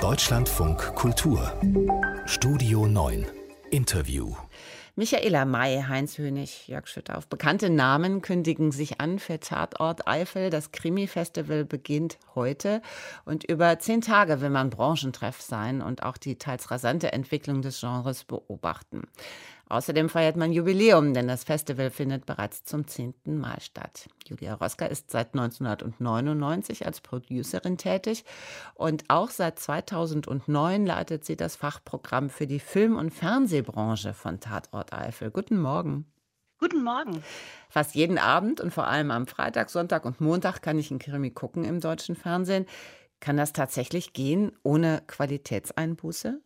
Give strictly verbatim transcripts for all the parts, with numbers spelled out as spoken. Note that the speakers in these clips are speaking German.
Deutschlandfunk Kultur Studio neun Interview. Michaela May, Heinz Hönig, Jörg Schüttauf. Bekannte Namen kündigen sich an für Tatort Eifel. Das Krimi-Festival beginnt heute. Und über zehn Tage will man Branchentreff sein und auch die teils rasante Entwicklung des Genres beobachten. Außerdem feiert man Jubiläum, denn das Festival findet bereits zum zehnten Mal statt. Julia Roska ist seit neunzehnhundertneunundneunzig als Producerin tätig und auch seit zweitausendneun leitet sie das Fachprogramm für die Film- und Fernsehbranche von Tatort Eifel. Guten Morgen. Guten Morgen. Fast jeden Abend und vor allem am Freitag, Sonntag und Montag kann ich einen Krimi gucken im deutschen Fernsehen. Kann das tatsächlich gehen ohne Qualitätseinbuße?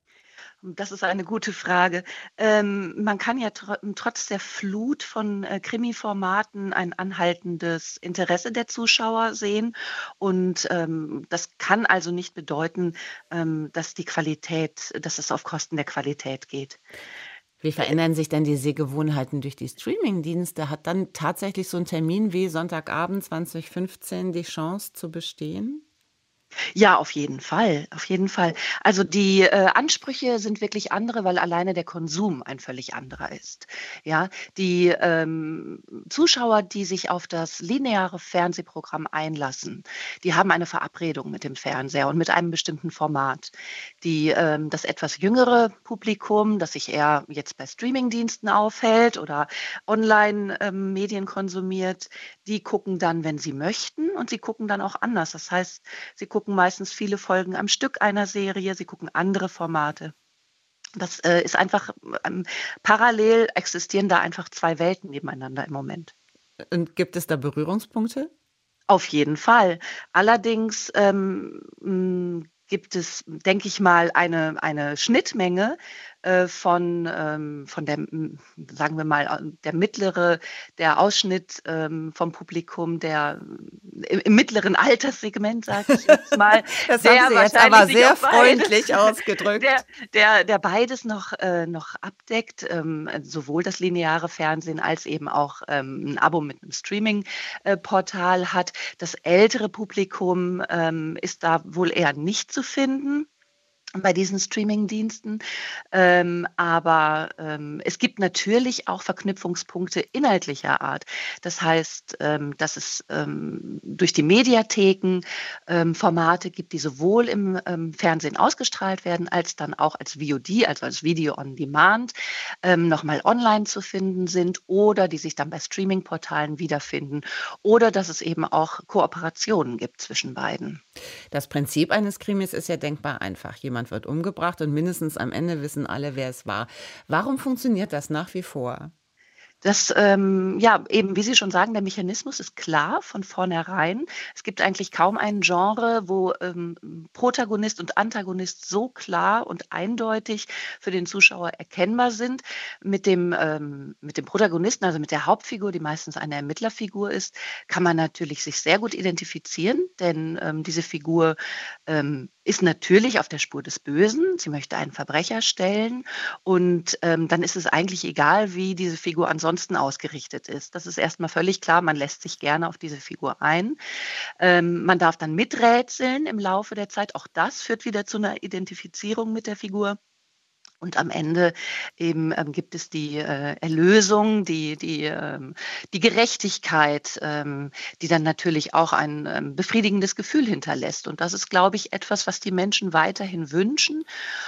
Das ist eine gute Frage. Ähm, man kann ja tr trotz der Flut von äh, Krimi-Formaten ein anhaltendes Interesse der Zuschauer sehen. Und ähm, das kann also nicht bedeuten, ähm, dass die Qualität, dass es auf Kosten der Qualität geht. Wie verändern sich denn die Sehgewohnheiten durch die Streaming-Dienste? Hat dann tatsächlich so ein Termin wie Sonntagabend zwanzig fünfzehn die Chance zu bestehen? Ja, auf jeden Fall, auf jeden Fall. Also die äh, Ansprüche sind wirklich andere, weil alleine der Konsum ein völlig anderer ist. Ja, die ähm, Zuschauer, die sich auf das lineare Fernsehprogramm einlassen, die haben eine Verabredung mit dem Fernseher und mit einem bestimmten Format. Die, ähm, das etwas jüngere Publikum, das sich eher jetzt bei Streamingdiensten aufhält oder Online-Medien konsumiert, die gucken dann, wenn sie möchten, und sie gucken dann auch anders. Das heißt, sie gucken meistens viele Folgen am Stück einer Serie, sie gucken andere Formate. Das äh, ist einfach, ähm, parallel existieren da einfach zwei Welten nebeneinander im Moment. Und gibt es da Berührungspunkte? Auf jeden Fall. Allerdings ähm, mh, gibt es, denke ich mal, eine, eine Schnittmenge äh, von, ähm, von der, m, sagen wir mal, der mittlere, der Ausschnitt ähm, vom Publikum, der im, im mittleren Alterssegment, sage ich jetzt mal. Das der haben Sie jetzt aber sehr freundlich ausgedrückt. Der, der, der beides noch, äh, noch abdeckt, ähm, sowohl das lineare Fernsehen als eben auch ähm, ein Abo mit einem Streaming-Portal äh, hat. Das ältere Publikum ähm, ist da wohl eher nicht zu finden bei diesen Streaming-Diensten. Ähm, aber ähm, es gibt natürlich auch Verknüpfungspunkte inhaltlicher Art. Das heißt, ähm, dass es ähm, durch die Mediatheken ähm, Formate gibt, die sowohl im ähm, Fernsehen ausgestrahlt werden, als dann auch als V O D, also als Video on Demand, ähm, nochmal online zu finden sind oder die sich dann bei Streaming-Portalen wiederfinden oder dass es eben auch Kooperationen gibt zwischen beiden. Das Prinzip eines Krimis ist ja denkbar einfach. Jemand wird umgebracht und mindestens am Ende wissen alle, wer es war. Warum funktioniert das nach wie vor? Das, ähm, ja, eben, wie Sie schon sagen, der Mechanismus ist klar von vornherein. Es gibt eigentlich kaum ein Genre, wo ähm, Protagonist und Antagonist so klar und eindeutig für den Zuschauer erkennbar sind. Mit dem, ähm, mit dem Protagonisten, also mit der Hauptfigur, die meistens eine Ermittlerfigur ist, kann man natürlich sich sehr gut identifizieren, denn ähm, diese Figur ähm, ist natürlich auf der Spur des Bösen. Sie möchte einen Verbrecher stellen und ähm, dann ist es eigentlich egal, wie diese Figur ansonsten ausgerichtet ist. Das ist erstmal völlig klar, man lässt sich gerne auf diese Figur ein. Ähm, man darf dann miträtseln im Laufe der Zeit. Auch das führt wieder zu einer Identifizierung mit der Figur. Und am Ende eben ähm, gibt es die äh, Erlösung, die, die, ähm, die Gerechtigkeit, ähm, die dann natürlich auch ein ähm, befriedigendes Gefühl hinterlässt. Und das ist, glaube ich, etwas, was die Menschen weiterhin wünschen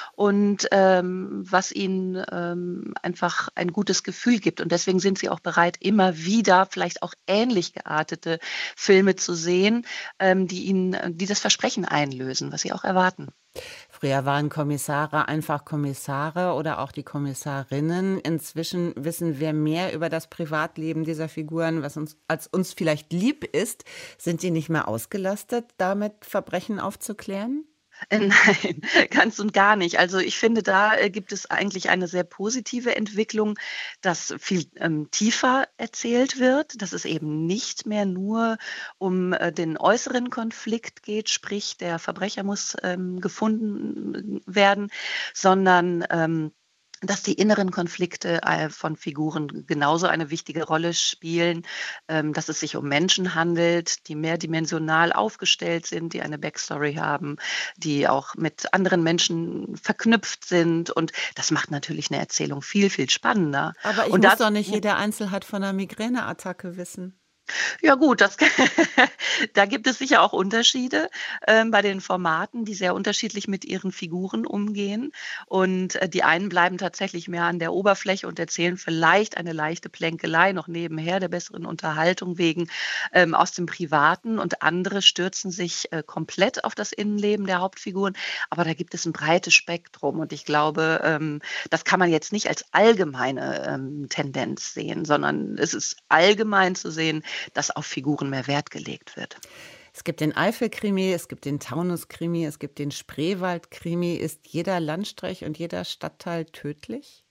und ähm, was ihnen ähm, einfach ein gutes Gefühl gibt. Und deswegen sind sie auch bereit, immer wieder vielleicht auch ähnlich geartete Filme zu sehen, ähm, die ihnen, die das Versprechen einlösen, was sie auch erwarten. Früher waren Kommissare einfach Kommissare oder auch die Kommissarinnen. Inzwischen wissen wir mehr über das Privatleben dieser Figuren, was uns, als uns vielleicht lieb ist. Sind die nicht mehr ausgelastet, damit Verbrechen aufzuklären? Äh, Nein, ganz und gar nicht. Also ich finde, da äh, gibt es eigentlich eine sehr positive Entwicklung, dass viel ähm, tiefer erzählt wird, dass es eben nicht mehr nur um äh, den äußeren Konflikt geht, sprich der Verbrecher muss ähm, gefunden werden, sondern ähm, dass die inneren Konflikte äh, von Figuren genauso eine wichtige Rolle spielen, ähm, dass es sich um Menschen handelt, die mehrdimensional aufgestellt sind, die eine Backstory haben, die auch mit anderen Menschen verknüpft sind. Und das macht natürlich eine Erzählung viel, viel spannender. Aber ich Und muss das, doch nicht jede Einzelheit von einer Migräneattacke wissen. ja gut, das, da gibt es sicher auch Unterschiede ähm, bei den Formaten, die sehr unterschiedlich mit ihren Figuren umgehen. Und äh, die einen bleiben tatsächlich mehr an der Oberfläche und erzählen vielleicht eine leichte Plänkelei noch nebenher der besseren Unterhaltung wegen ähm, aus dem Privaten. Und andere stürzen sich äh, komplett auf das Innenleben der Hauptfiguren. Aber da gibt es ein breites Spektrum. Und ich glaube, ähm, das kann man jetzt nicht als allgemeine ähm, Tendenz sehen, sondern es ist allgemein zu sehen, dass auf Figuren mehr Wert gelegt wird. Es gibt den Eifel-Krimi, es gibt den Taunus-Krimi, es gibt den Spreewald-Krimi. Ist jeder Landstrich und jeder Stadtteil tödlich?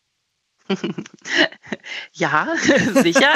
Ja, sicher.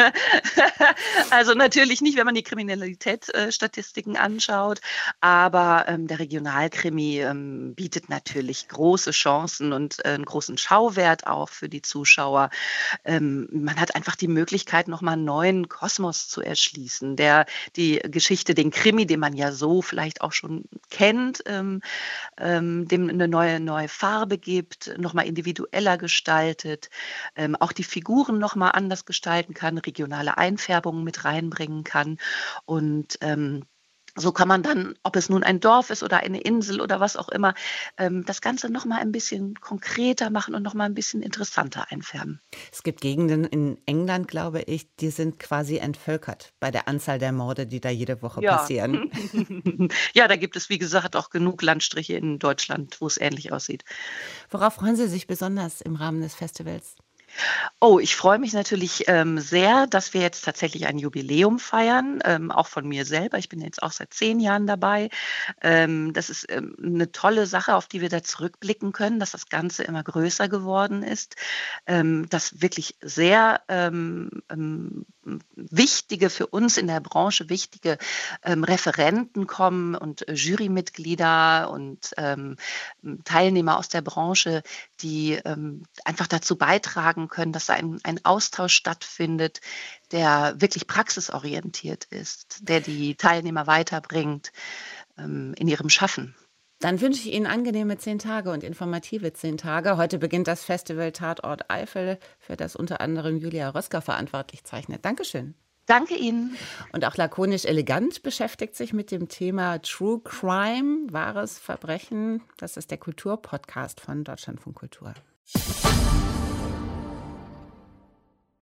Also natürlich nicht, wenn man die Kriminalitätsstatistiken anschaut, aber ähm, der Regionalkrimi ähm, bietet natürlich große Chancen und äh, einen großen Schauwert auch für die Zuschauer. Ähm, man hat einfach die Möglichkeit, nochmal einen neuen Kosmos zu erschließen, der die Geschichte, den Krimi, den man ja so vielleicht auch schon kennt, ähm, ähm, dem eine neue, neue Farbe gibt, nochmal individueller gestaltet. Ähm, auch die Figuren noch mal anders gestalten kann, regionale Einfärbungen mit reinbringen kann. Und ähm, so kann man dann, ob es nun ein Dorf ist oder eine Insel oder was auch immer, ähm, das Ganze noch mal ein bisschen konkreter machen und noch mal ein bisschen interessanter einfärben. Es gibt Gegenden in England, glaube ich, die sind quasi entvölkert bei der Anzahl der Morde, die da jede Woche Ja. passieren. Ja, da gibt es, wie gesagt, auch genug Landstriche in Deutschland, wo es ähnlich aussieht. Worauf freuen Sie sich besonders im Rahmen des Festivals? Oh, ich freue mich natürlich ähm, sehr, dass wir jetzt tatsächlich ein Jubiläum feiern, ähm, auch von mir selber. Ich bin jetzt auch seit zehn Jahren dabei. Ähm, das ist ähm, eine tolle Sache, auf die wir da zurückblicken können, dass das Ganze immer größer geworden ist, ähm, dass wirklich sehr ähm, ähm, wichtige, für uns in der Branche wichtige ähm, Referenten kommen und äh, Jurymitglieder und ähm, Teilnehmer aus der Branche, die ähm, einfach dazu beitragen können, dass da ein, ein Austausch stattfindet, der wirklich praxisorientiert ist, der die Teilnehmer weiterbringt ähm, in ihrem Schaffen. Dann wünsche ich Ihnen angenehme zehn Tage und informative zehn Tage. Heute beginnt das Festival Tatort Eifel, für das unter anderem Julia Rösker verantwortlich zeichnet. Dankeschön. Danke Ihnen. Und auch lakonisch elegant beschäftigt sich mit dem Thema True Crime, wahres Verbrechen. Das ist der Kulturpodcast von Deutschlandfunk Kultur.